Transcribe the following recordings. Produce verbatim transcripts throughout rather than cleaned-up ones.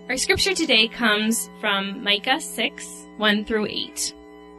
Our scripture today comes from Micah six, one through eight.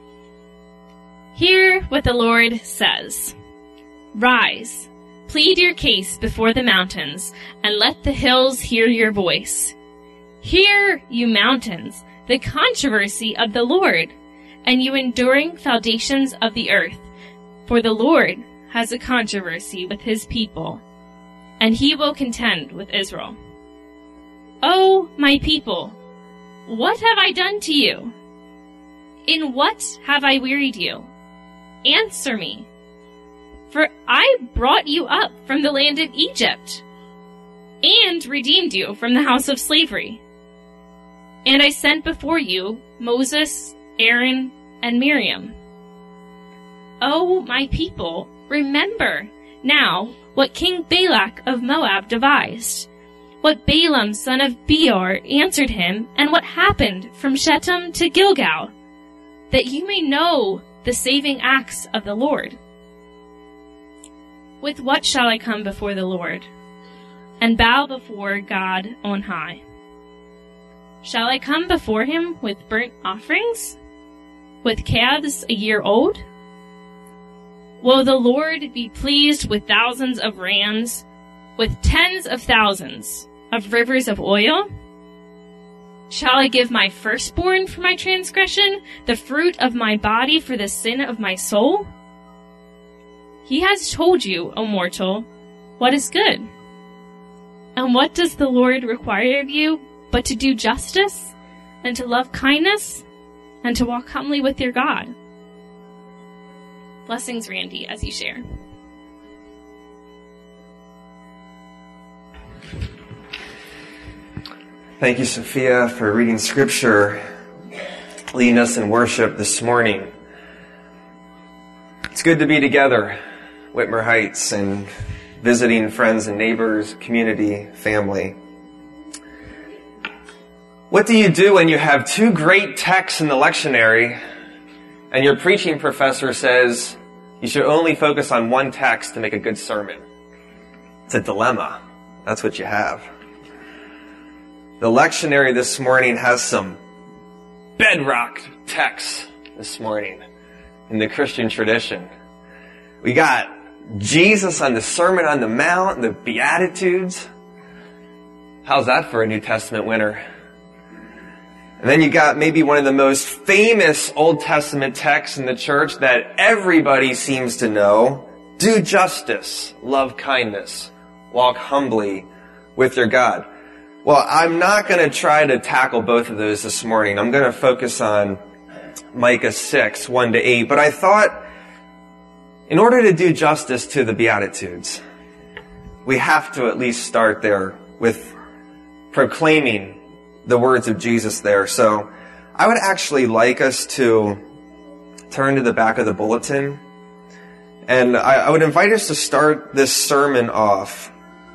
Hear what the Lord says. Rise, plead your case before the mountains, and let the hills hear your voice. Hear, you mountains, the controversy of the Lord, and you enduring foundations of the earth. For the Lord has a controversy with his people, and he will contend with Israel. O my people, what have I done to you? In what have I wearied you? Answer me. For I brought you up from the land of Egypt, and redeemed you from the house of slavery. And I sent before you Moses, Aaron, and Miriam. O my people, remember now what King Balak of Moab devised, what Balaam son of Beor answered him, and what happened from Shittim to Gilgal, that you may know the saving acts of the Lord. With what shall I come before the Lord, and bow before God on high? Shall I come before him with burnt offerings, with calves a year old? Will the Lord be pleased with thousands of rams, with tens of thousands of rivers of oil? Shall I give my firstborn for my transgression, the fruit of my body for the sin of my soul? He has told you, O mortal, what is good. And what does the Lord require of you but to do justice, and to love kindness, and to walk humbly with your God? Blessings, Randy, as you share. Thank you, Sophia, for reading scripture, leading us in worship this morning. It's good to be together, Whitmer Heights, and visiting friends and neighbors, community, family. What do you do when you have two great texts in the lectionary and your preaching professor says you should only focus on one text to make a good sermon? It's a dilemma. That's what you have. The lectionary this morning has some bedrock texts this morning in the Christian tradition. We got Jesus on the Sermon on the Mount and the Beatitudes. How's that for a New Testament winner? And then you got maybe one of the most famous Old Testament texts in the church that everybody seems to know. Do justice, love kindness, walk humbly with your God. Well, I'm not going to try to tackle both of those this morning. I'm going to focus on Micah six, one to eight. But I thought, in order to do justice to the Beatitudes, we have to at least start there with proclaiming the words of Jesus there. So I would actually like us to turn to the back of the bulletin. And I, I would invite us to start this sermon off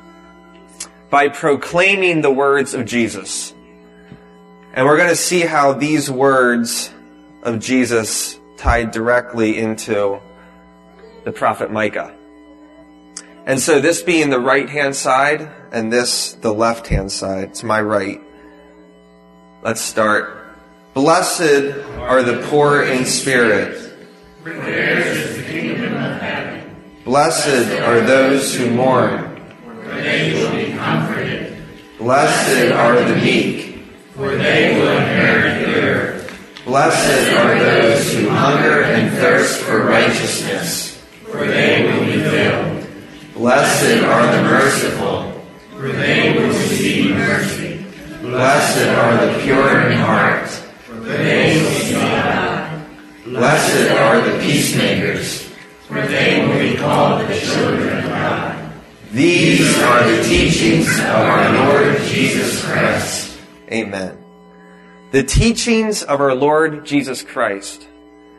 by proclaiming the words of Jesus. And we're going to see how these words of Jesus tied directly into the prophet Micah. And so this being the right-hand side, and this the left-hand side, it's my right. Let's start. Blessed are the poor in spirit, for theirs is the kingdom of heaven. Blessed are those who mourn, for they will be comforted. Blessed are the meek, for they will inherit the earth. Blessed are those who hunger and thirst for righteousness, for they will be filled. Blessed are the merciful, for they will receive mercy. Blessed are the pure in heart, for they will see God. Blessed are the peacemakers, for they will be called the children of God. These are the teachings of our Lord Jesus Christ. Amen. The teachings of our Lord Jesus Christ.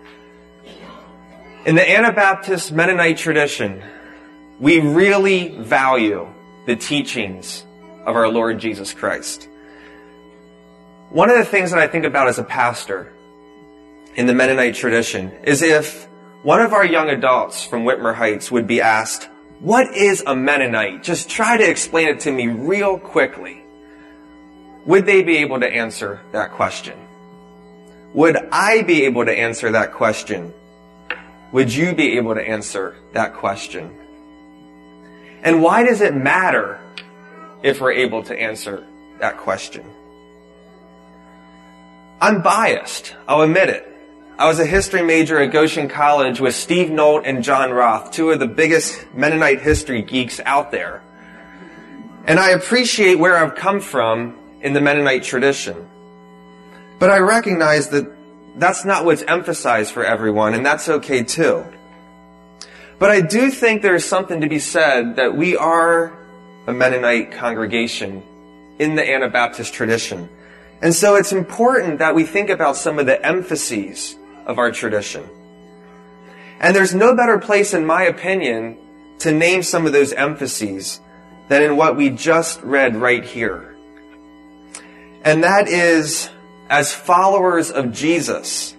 In the Anabaptist Mennonite tradition, we really value the teachings of our Lord Jesus Christ. One of the things that I think about as a pastor in the Mennonite tradition is if one of our young adults from Whitmer Heights would be asked, what is a Mennonite? Just try to explain it to me real quickly. would they be able to answer that question? Would I be able to answer that question? Would you be able to answer that question? And why does it matter if we're able to answer that question? I'm biased. I'll admit it. I was a history major at Goshen College with Steve Nolt and John Roth, two of the biggest Mennonite history geeks out there. And I appreciate where I've come from in the Mennonite tradition. But I recognize that that's not what's emphasized for everyone, and that's okay too. But I do think there is something to be said that we are a Mennonite congregation in the Anabaptist tradition. And so it's important that we think about some of the emphases of our tradition. And there's no better place, in my opinion, to name some of those emphases than in what we just read right here. And that is, as followers of Jesus,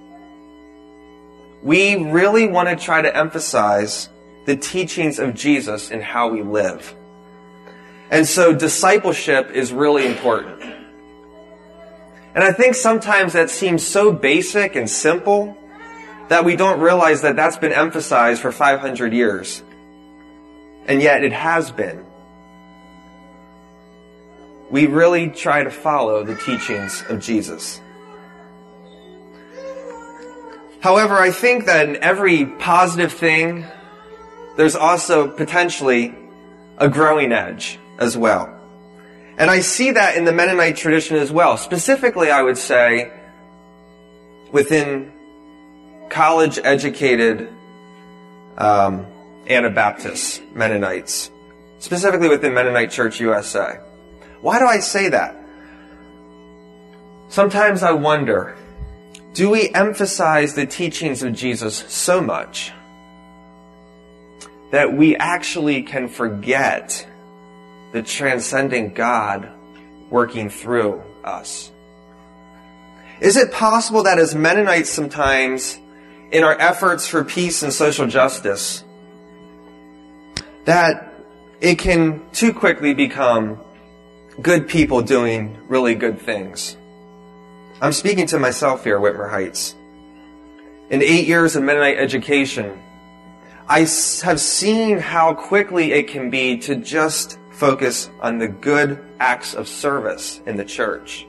we really want to try to emphasize the teachings of Jesus in how we live. And so discipleship is really important. And I think sometimes that seems so basic and simple that we don't realize that that's been emphasized for five hundred years. And yet it has been. We really try to follow the teachings of Jesus. However, I think that in every positive thing, there's also potentially a growing edge as well. And I see that in the Mennonite tradition as well. Specifically, I would say, within college-educated um, Anabaptists, Mennonites. Specifically within Mennonite Church U S A. Why do I say that? Sometimes I wonder, do we emphasize the teachings of Jesus so much that we actually can forget the transcendent God working through us? Is it possible that as Mennonites sometimes, in our efforts for peace and social justice, that it can too quickly become good people doing really good things? I'm speaking to myself here, Whitmer Heights. In eight years of Mennonite education, I have seen how quickly it can be to just focus on the good acts of service in the church.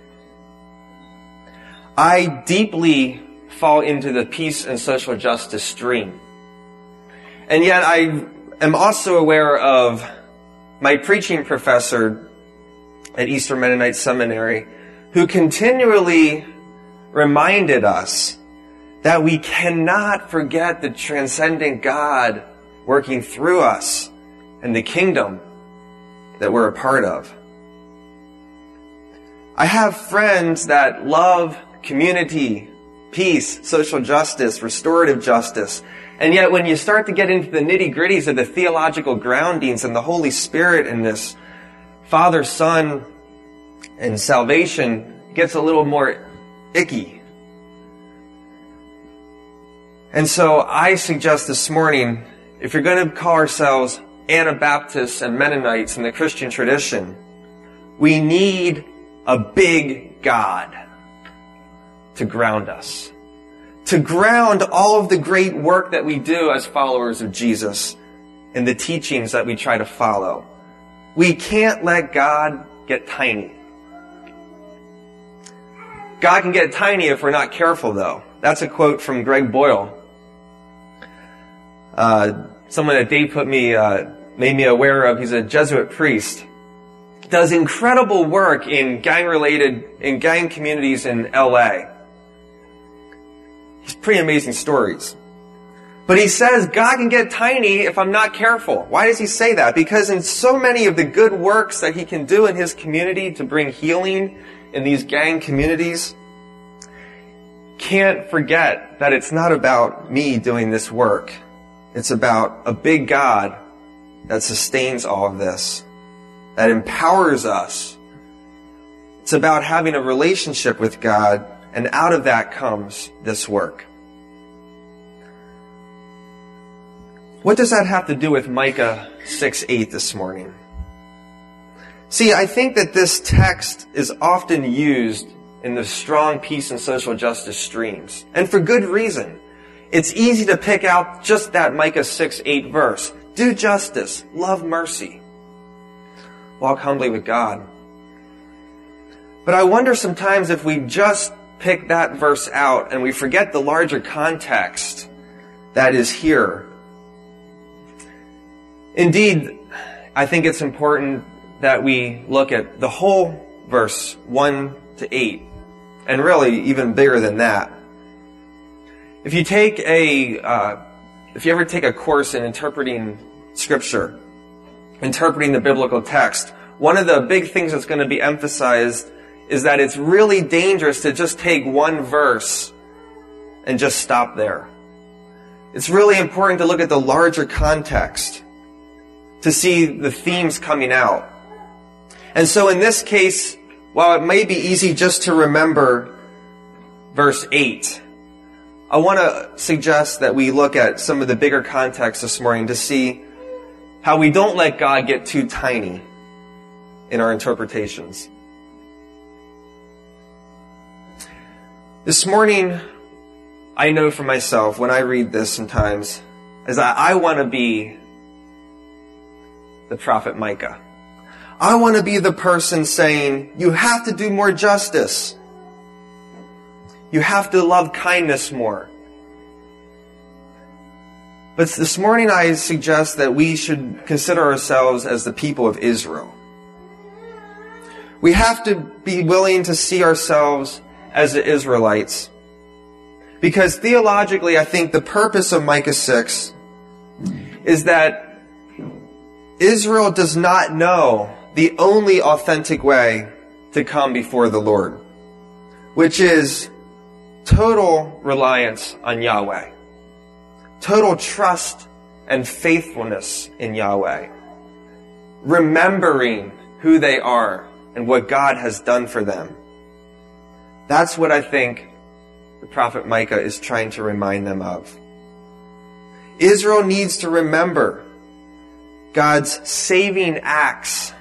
I deeply fall into the peace and social justice stream. And yet I am also aware of my preaching professor at Eastern Mennonite Seminary, who continually reminded us that we cannot forget the transcendent God working through us and the kingdom that we're a part of. I have friends that love community, peace, social justice, restorative justice, and yet when you start to get into the nitty-gritties of the theological groundings and the Holy Spirit in this Father, Son, and salvation, it gets a little more icky. And so I suggest this morning, if you're going to call ourselves Anabaptists and Mennonites in the Christian tradition, we need a big God to ground us. To ground all of the great work that we do as followers of Jesus and the teachings that we try to follow. We can't let God get tiny. God can get tiny if we're not careful, though. That's a quote from Greg Boyle. Uh, someone that Dave put me, uh, made me aware of. He's a Jesuit priest. Does incredible work in gang-related, in gang communities in L A. He's pretty amazing stories. But he says God can get tiny if I'm not careful. Why does he say that? Because in so many of the good works that he can do in his community to bring healing in these gang communities, can't forget that it's not about me doing this work. It's about a big God that sustains all of this, that empowers us. It's about having a relationship with God, and out of that comes this work. What does that have to do with Micah six eight this morning? See, I think that this text is often used in the strong peace and social justice streams, and for good reason. It's easy to pick out just that Micah six eight verse. Do justice, love mercy, walk humbly with God. But I wonder sometimes if we just pick that verse out and we forget the larger context that is here. Indeed, I think it's important that we look at the whole verse one to eight, and really even bigger than that. If you take a, uh, if you ever take a course in interpreting Scripture, interpreting the biblical text, one of the big things that's going to be emphasized is that it's really dangerous to just take one verse and just stop there. It's really important to look at the larger context to see the themes coming out. And so in this case, while it may be easy just to remember verse eight, I want to suggest that we look at some of the bigger context this morning to see how we don't let God get too tiny in our interpretations. This morning, I know for myself, when I read this sometimes, is that I want to be the prophet Micah. I want to be the person saying, you have to do more justice. You have to love kindness more. But this morning I suggest that we should consider ourselves as the people of Israel. We have to be willing to see ourselves as the Israelites. Because theologically, I think the purpose of Micah six is that Israel does not know the only authentic way to come before the Lord, which is total reliance on Yahweh, total trust and faithfulness in Yahweh, remembering who they are and what God has done for them. That's what I think the prophet Micah is trying to remind them of. Israel needs to remember God's saving acts.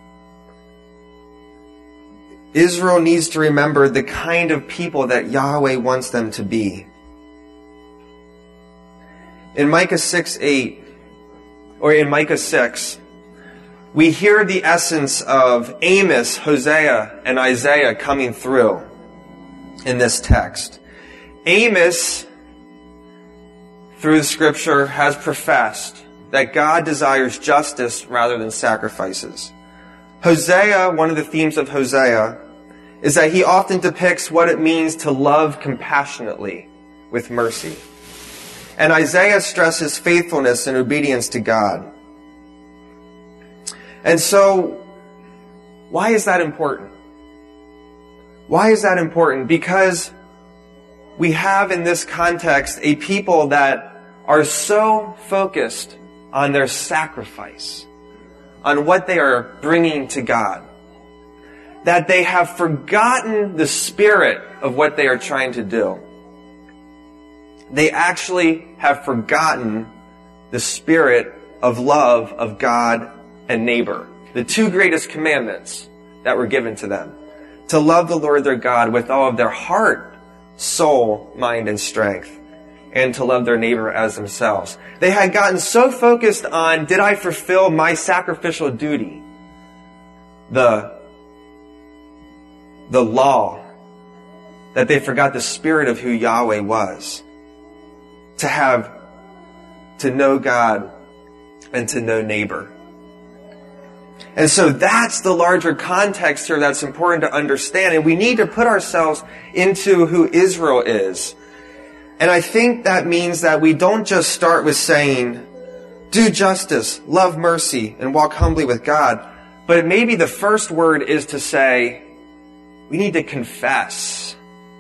Israel needs to remember the kind of people that Yahweh wants them to be. In Micah six eight, or in Micah six, we hear the essence of Amos, Hosea, and Isaiah coming through in this text. Amos, through the Scripture, has professed that God desires justice rather than sacrifices. Hosea, one of the themes of Hosea, is that he often depicts what it means to love compassionately with mercy. And Isaiah stresses faithfulness and obedience to God. And so, why is that important? Why is that important? Because we have in this context a people that are so focused on their sacrifice, on what they are bringing to God, that they have forgotten the spirit of what they are trying to do. They actually have forgotten the spirit of love of God and neighbor, the two greatest commandments that were given to them. To love the Lord their God with all of their heart, soul, mind, and strength, and to love their neighbor as themselves. They had gotten so focused on, did I fulfill my sacrificial duty? The, the law, that they forgot the spirit of who Yahweh was. To have, to know God and to know neighbor. And so that's the larger context here that's important to understand. And we need to put ourselves into who Israel is. And I think that means that we don't just start with saying, do justice, love mercy, and walk humbly with God. But maybe the first word is to say, we need to confess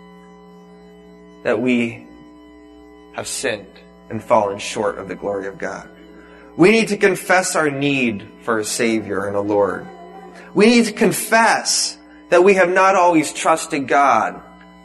that we have sinned and fallen short of the glory of God. We need to confess our need for a Savior and a Lord. We need to confess that we have not always trusted God.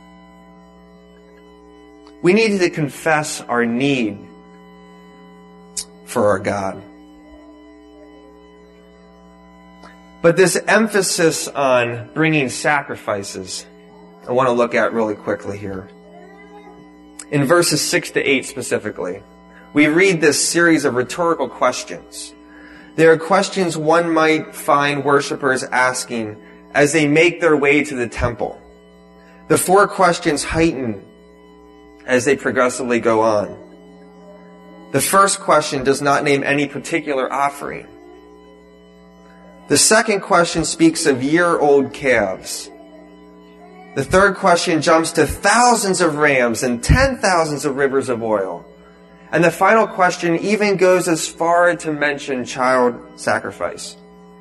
We need to confess our need for our God. But this emphasis on bringing sacrifices, I want to look at really quickly here. In verses six to eight specifically, we read this series of rhetorical questions. They are questions one might find worshipers asking as they make their way to the temple. The four questions heighten as they progressively go on. The first question does not name any particular offering. The second question speaks of year-old calves. The third question jumps to thousands of rams and ten thousands of rivers of oil. And the final question even goes as far to mention child sacrifice.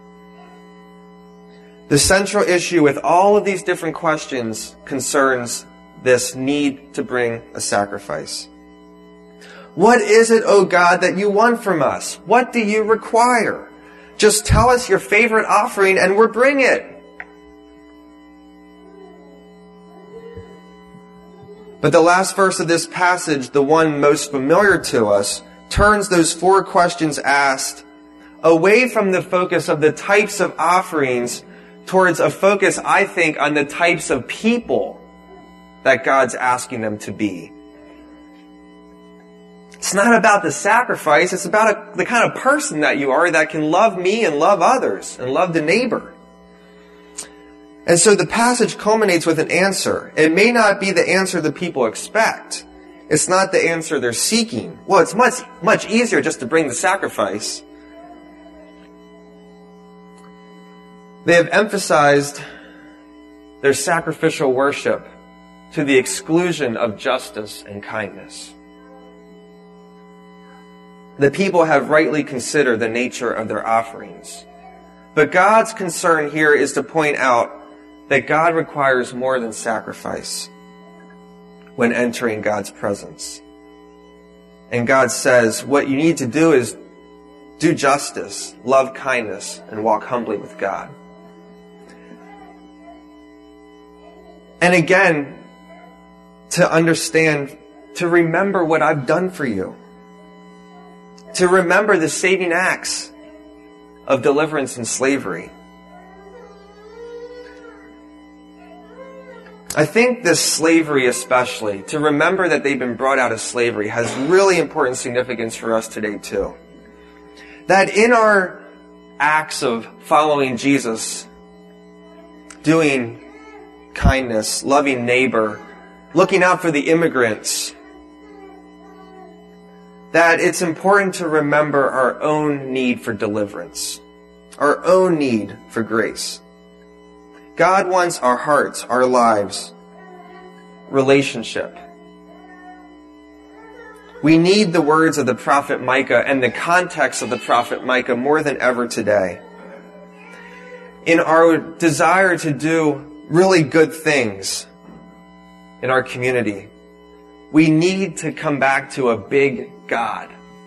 The central issue with all of these different questions concerns this need to bring a sacrifice. What is it, O God, that you want from us? What do you require? Just tell us your favorite offering and we'll bring it. But the last verse of this passage, the one most familiar to us, turns those four questions asked away from the focus of the types of offerings towards a focus, I think, on the types of people that God's asking them to be. It's not about the sacrifice, it's about a, the kind of person that you are that can love me and love others and love the neighbor. And so the passage culminates with an answer. It may not be the answer the people expect. It's not the answer they're seeking. Well, it's much, much easier just to bring the sacrifice. They have emphasized their sacrificial worship to the exclusion of justice and kindness. The people have rightly considered the nature of their offerings. But God's concern here is to point out that God requires more than sacrifice when entering God's presence. And God says, what you need to do is do justice, love kindness, and walk humbly with God. And again, to understand, to remember what I've done for you. To remember the saving acts of deliverance and slavery. I think this slavery especially, to remember that they've been brought out of slavery, has really important significance for us today too. That in our acts of following Jesus, doing kindness, loving neighbor, looking out for the immigrants, that it's important to remember our own need for deliverance, our own need for grace. God wants our hearts, our lives, relationship. We need the words of the prophet Micah and the context of the prophet Micah more than ever today. In our desire to do really good things in our community, we need to come back to a big God,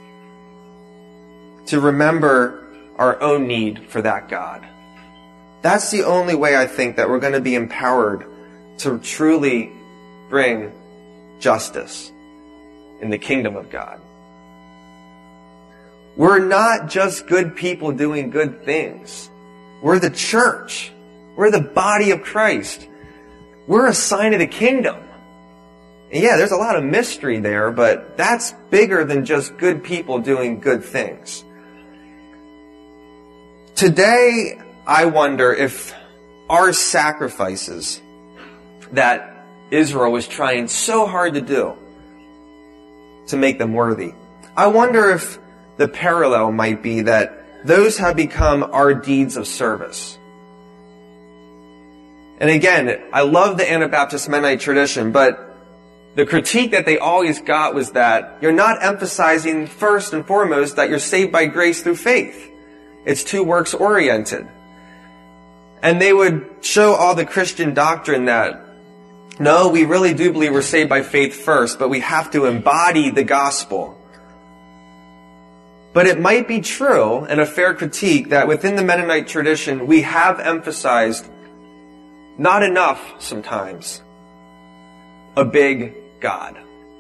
to remember our own need for that God. That's the only way I think that we're going to be empowered to truly bring justice in the kingdom of God. We're not just good people doing good things. We're the church. We're the body of Christ. We're a sign of the kingdom. And yeah, there's a lot of mystery there, but that's bigger than just good people doing good things. Today, I wonder if our sacrifices that Israel was trying so hard to do to make them worthy, I wonder if the parallel might be that those have become our deeds of service. And again, I love the Anabaptist Mennonite tradition, but the critique that they always got was that you're not emphasizing first and foremost that you're saved by grace through faith. It's too works oriented. And they would show all the Christian doctrine that, no, we really do believe we're saved by faith first, but we have to embody the gospel. But it might be true, and a fair critique, that within the Mennonite tradition, we have emphasized, not enough sometimes, a big God.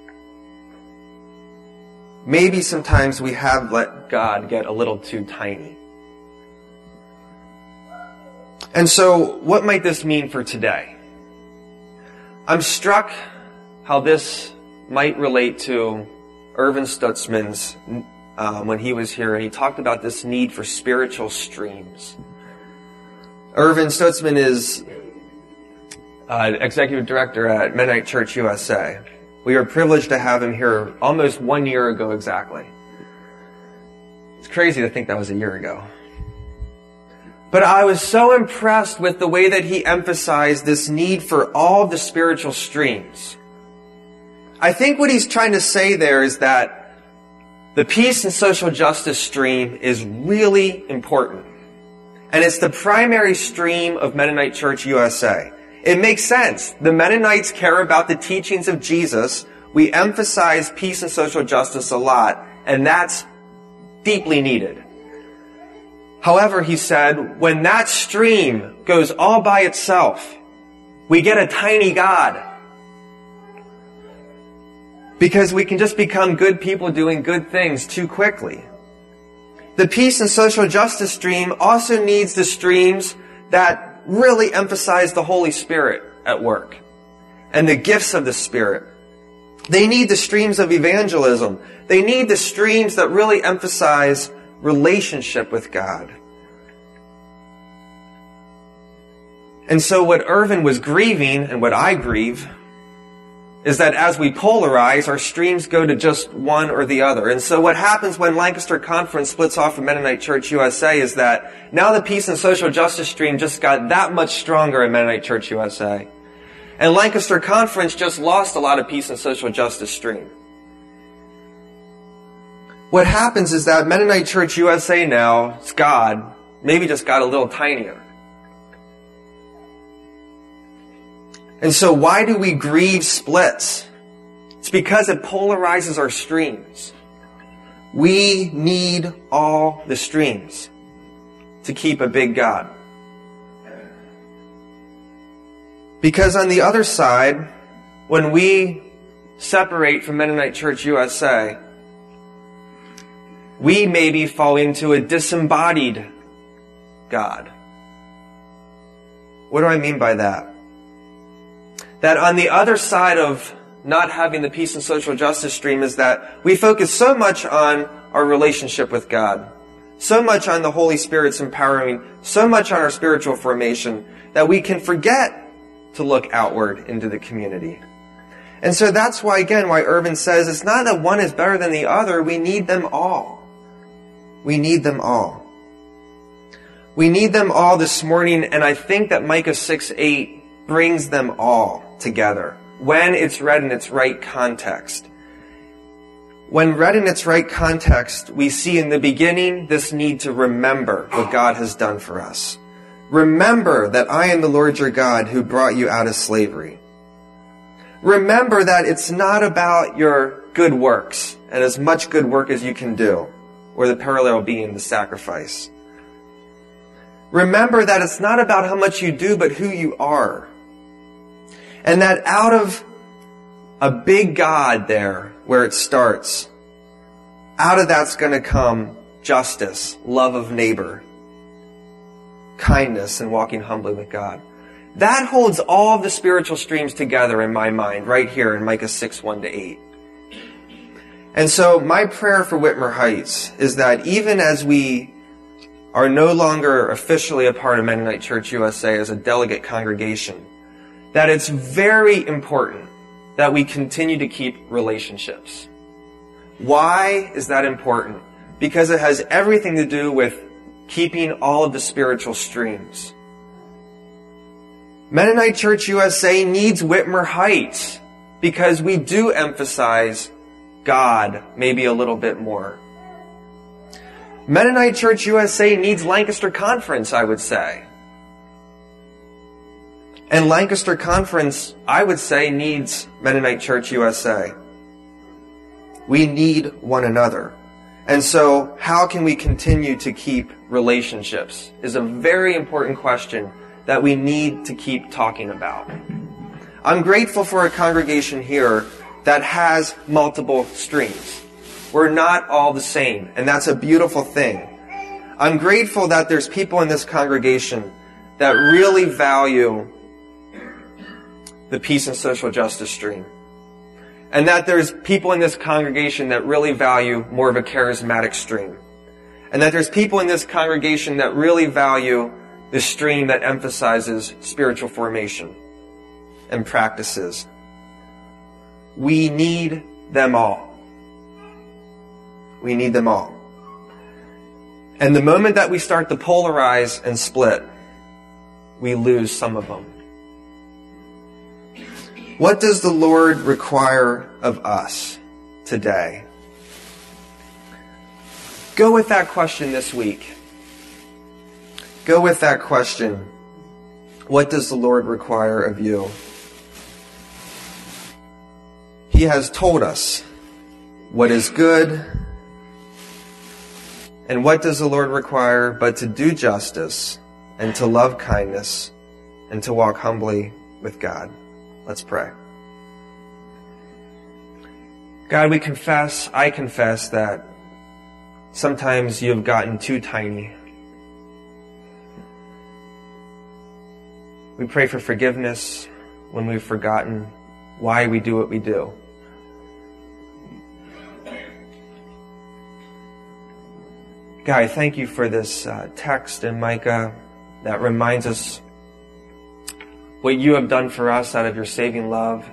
Maybe sometimes we have let God get a little too tiny. And so, what might this mean for today? I'm struck how this might relate to Ervin Stutzman's, uh, when he was here, and he talked about this need for spiritual streams. Ervin Stutzman is uh, executive director at Mennonite Church U S A. We were privileged to have him here almost one year ago exactly. It's crazy to think that was a year ago. But I was so impressed with the way that he emphasized this need for all the spiritual streams. I think what he's trying to say there is that the peace and social justice stream is really important. And it's the primary stream of Mennonite Church U S A. It makes sense. The Mennonites care about the teachings of Jesus. We emphasize peace and social justice a lot, and that's deeply needed. However, he said, when that stream goes all by itself, we get a tiny God. Because we can just become good people doing good things too quickly. The peace and social justice stream also needs the streams that really emphasize the Holy Spirit at work and the gifts of the Spirit. They need the streams of evangelism. They need the streams that really emphasize relationship with God. And so what Ervin was grieving, and what I grieve, is that as we polarize, our streams go to just one or the other. And so what happens when Lancaster Conference splits off from Mennonite Church U S A is that now the peace and social justice stream just got that much stronger in Mennonite Church U S A. And Lancaster Conference just lost a lot of peace and social justice stream. What happens is that Mennonite Church U S A now, it's God, maybe just got a little tinier. And so why do we grieve splits? It's because it polarizes our streams. We need all the streams to keep a big God. Because on the other side, when we separate from Mennonite Church U S A, we maybe fall into a disembodied God. What do I mean by that? That on the other side of not having the peace and social justice stream is that we focus so much on our relationship with God, so much on the Holy Spirit's empowering, so much on our spiritual formation, that we can forget to look outward into the community. And so that's why, again, why Ervin says it's not that one is better than the other. We need them all. We need them all. We need them all this morning, and I think that Micah six eight brings them all together when it's read in its right context. When read in its right context, we see in the beginning this need to remember what God has done for us. Remember that I am the Lord your God who brought you out of slavery. Remember that it's not about your good works and as much good work as you can do, or the parallel being the sacrifice. Remember that it's not about how much you do, but who you are. And that out of a big God there, where it starts, out of that's going to come justice, love of neighbor, kindness, and walking humbly with God. That holds all of the spiritual streams together in my mind, right here in Micah six, one to eight. And so my prayer for Whitmer Heights is that even as we are no longer officially a part of Mennonite Church U S A as a delegate congregation, that it's very important that we continue to keep relationships. Why is that important? Because it has everything to do with keeping all of the spiritual streams. Mennonite Church U S A needs Whitmer Heights because we do emphasize God maybe a little bit more. Mennonite Church U S A needs Lancaster Conference, I would say. And Lancaster Conference, I would say, needs Mennonite Church U S A. We need one another. And so, how can we continue to keep relationships is a very important question that we need to keep talking about. I'm grateful for a congregation here that has multiple streams. We're not all the same, and that's a beautiful thing. I'm grateful that there's people in this congregation that really value the peace and social justice stream. And that there's people in this congregation that really value more of a charismatic stream. And that there's people in this congregation that really value the stream that emphasizes spiritual formation and practices. We need them all. We need them all. And the moment that we start to polarize and split, we lose some of them. What does the Lord require of us today? Go with that question this week. Go with that question. What does the Lord require of you? He has told us what is good. And what does the Lord require but to do justice and to love kindness and to walk humbly with God? Let's pray. God, we confess, I confess that sometimes you have gotten too tiny. We pray for forgiveness when we've forgotten why we do what we do. God, I thank you for this uh, text in Micah that reminds us what you have done for us out of your saving love.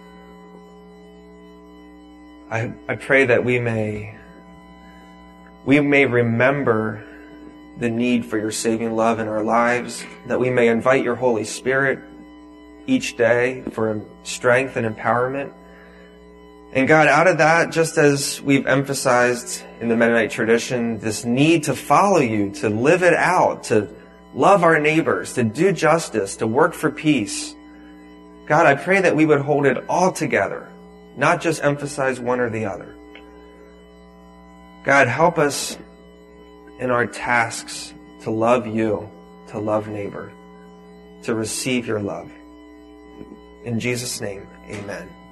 I, I pray that we may, we may remember the need for your saving love in our lives, that we may invite your Holy Spirit each day for strength and empowerment. And God, out of that, just as we've emphasized in the Mennonite tradition, this need to follow you, to live it out, to love our neighbors, to do justice, to work for peace. God, I pray that we would hold it all together, not just emphasize one or the other. God, help us in our tasks to love you, to love neighbor, to receive your love. In Jesus' name, amen.